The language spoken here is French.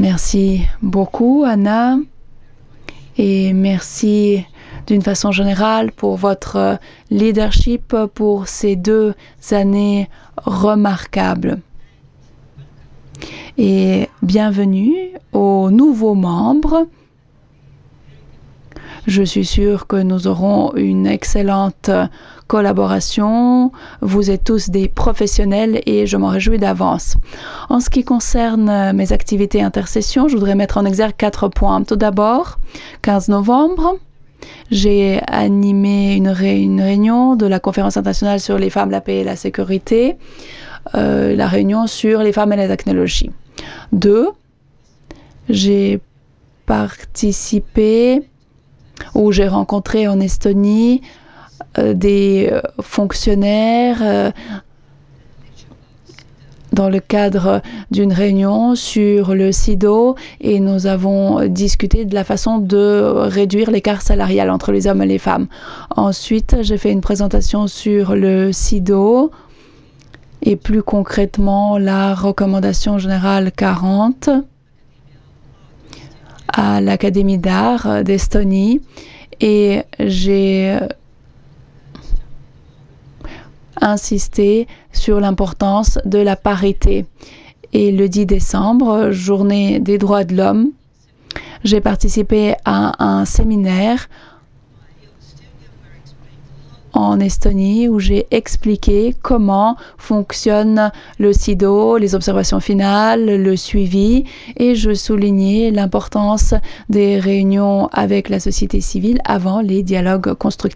Merci beaucoup, Anna, et merci d'une façon générale pour votre leadership pour ces 2 années remarquables. Et bienvenue aux nouveaux membres. Je suis sûre que nous aurons une excellente collaboration. Vous êtes tous des professionnels et je m'en réjouis d'avance. En ce qui concerne mes activités intersessions, je voudrais mettre en exergue 4 points. Tout d'abord, 15 novembre, j'ai animé une réunion de la Conférence internationale sur les femmes, la paix et la sécurité, la réunion sur les femmes et la technologie. 2, j'ai participé où j'ai rencontré en Estonie des fonctionnaires dans le cadre d'une réunion sur le SIDO et nous avons discuté de la façon de réduire l'écart salarial entre les hommes et les femmes. Ensuite, j'ai fait une présentation sur le SIDO et plus concrètement la recommandation générale 40 à l'Académie d'art d'Estonie et j'ai insisté sur l'importance de la parité. Et le 10 décembre, journée des droits de l'homme, j'ai participé à un séminaire en Estonie où j'ai expliqué comment fonctionne le SIDO, les observations finales, le suivi et je soulignais l'importance des réunions avec la société civile avant les dialogues constructifs.